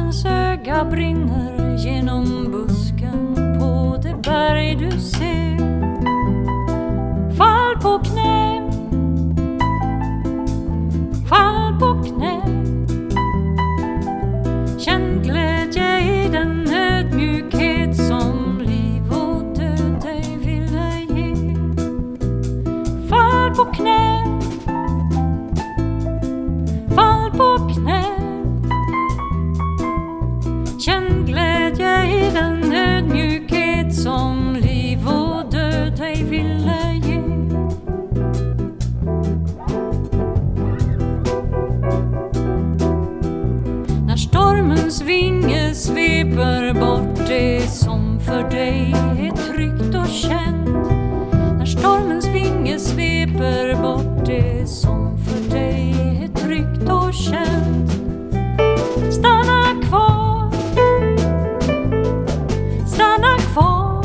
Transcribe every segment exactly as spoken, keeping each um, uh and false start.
eldens öga brinner genom busken på det berg du ser. Fall på knä, fall på knä. Känn glädje i den ödmjukhet som liv och död dig ville ge. Fall på knä, fall på knä. Känn glädje i den ödmjukhet som liv och död dig ville ge. När stormens vinge sveper bort det som för dig är tryggt och känt. När stormens vinge sveper bort det som för dig är tryggt och känt. Stanna kvar, stanna kvar.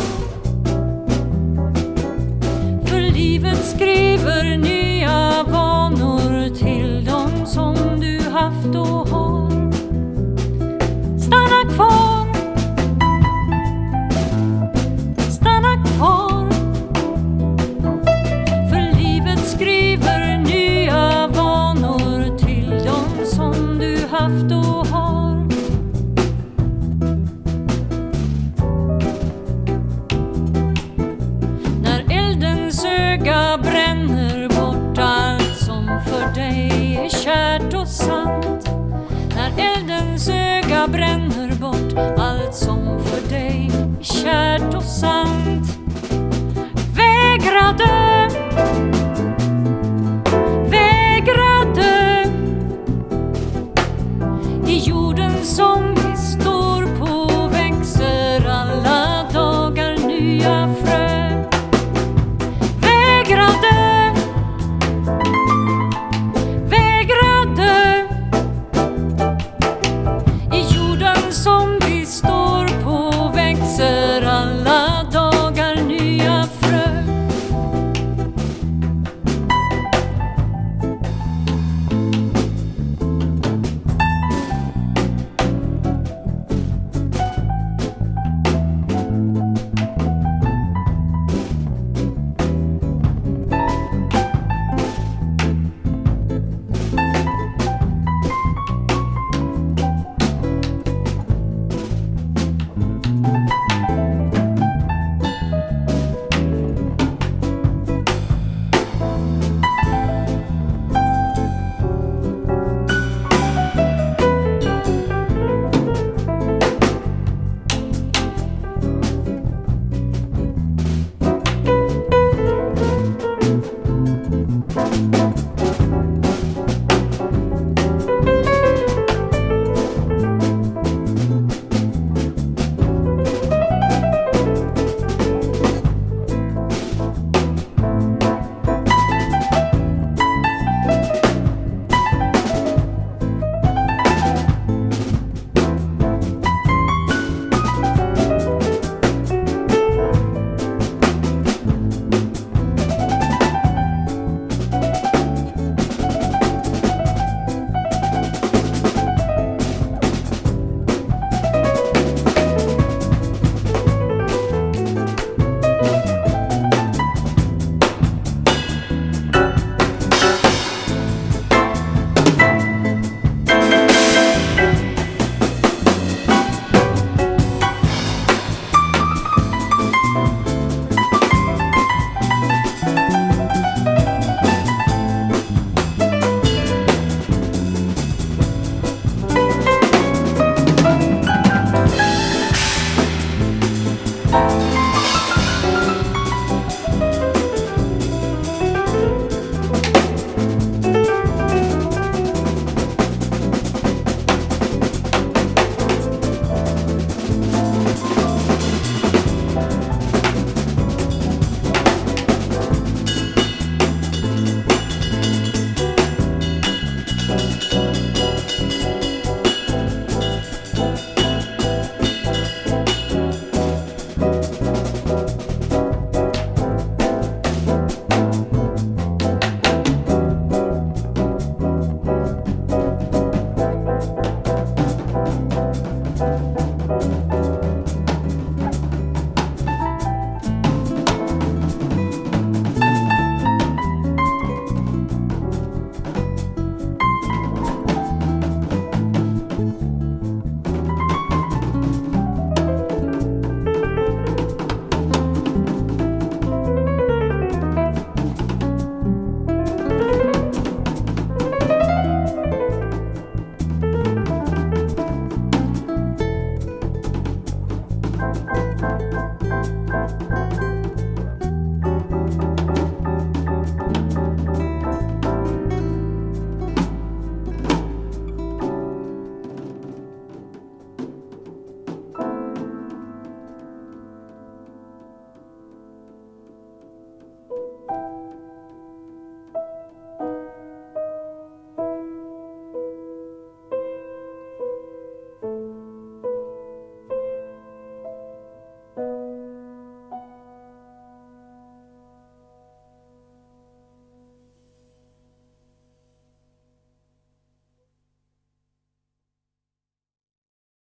För livet skriver nya vanor till dem som du haft och har. Stanna kvar, stanna kvar. För livet skriver nya vanor till dem som du haft och har. När eldens öga bränner bort allt som för dig är kärt och sant. När eldens öga bränner bort allt som för dig är kärt och sant. Vägra dö, vägra dö i jordens sång.